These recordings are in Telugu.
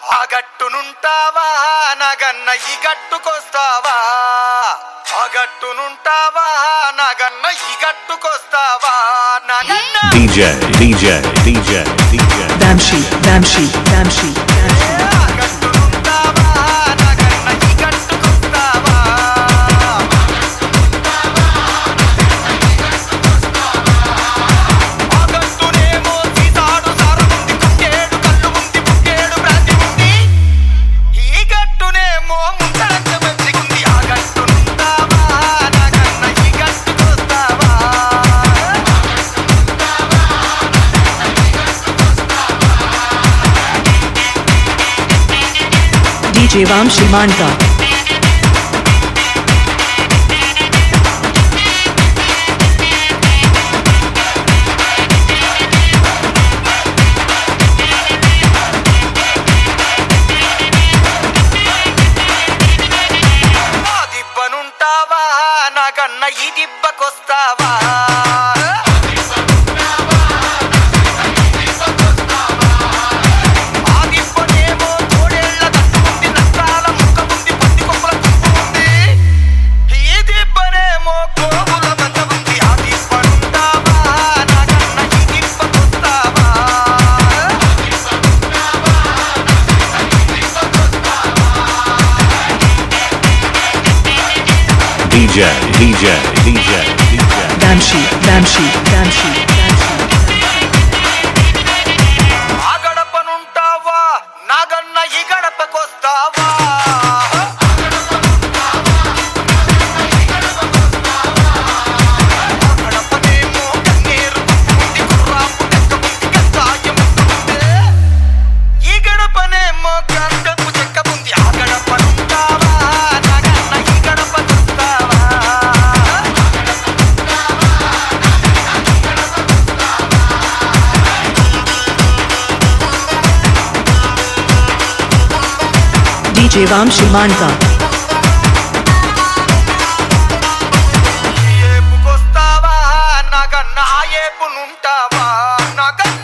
ఆ గట్టునుంటావా నాగన్న ఈ గట్టుకొస్తావా ఆ గట్టునుంటావా నాగన్న ఈ గట్టుకొస్తావా నాగన్న DJ Damshi ఆ గట్టునుంటావా నాగన్న ఈ గట్టుకొస్తావా ఆ గట్టునేమో సీతాడు సారముంది కుక్కేడు కళ్ళు ఉంది బుక్కేడు బ్రాంతి ఉంది ఈ గట్టునేమో ముందరంత మంచిగుంది ఆ గట్టునుంటావా నాగన్న ఈ గట్టుకొస్తావా DJ Vamshi Manka ఆ దిబ్బనుంటావా నాగన్న ఈ దిబ్బకొస్తావా ఆ దిబ్బనేమో తోడేళ్ల దట్టు ఉంది నష్టాల ముక్క ఉంది పత్తి కొమ్మల గుంపు ఉంది ఈ దిబ్బనేమో గోవుల మంద ఉంది ఆ దిబ్బనుంటావా నాగన్న ఈ దిబ్బకొస్తావా DJ Damshi ఆ గడపనుంటావా నాగన్న ఈ గడపకొస్తావా ఆ గడపనేమో కన్నీరు ఉంది గుర్రాపు చెక్క ఉంది కషాయం ఉంది ఈ గడపనేమో గంటపు చెక్క ఉంది ఆ గడపనుంటావా నాగన్న ఈ గడపకొస్తావా DJ Vamshi Manka ఏపుకొస్తావా నాగన్న ఆ ఏపునుంటావా నాగన్న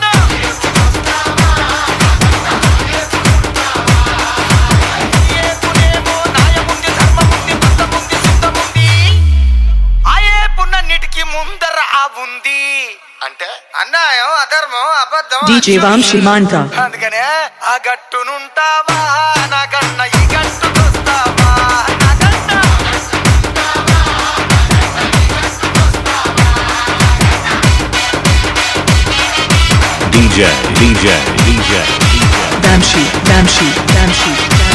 ఏపునేమో న్యాయముంది ధర్మముంది బద్ధముంది సిద్ధముంది ఆ ఏపునన్నిటికీ ముందర ఆ ఉంది అంటే అన్యాయం అధర్మం అబద్ధం DJ Vamshi Manka అందుకనే ఆ గట్టునుంటావా నాగన్న ఈ గట్టుకొస్తావా నాగన్న DJ Damshi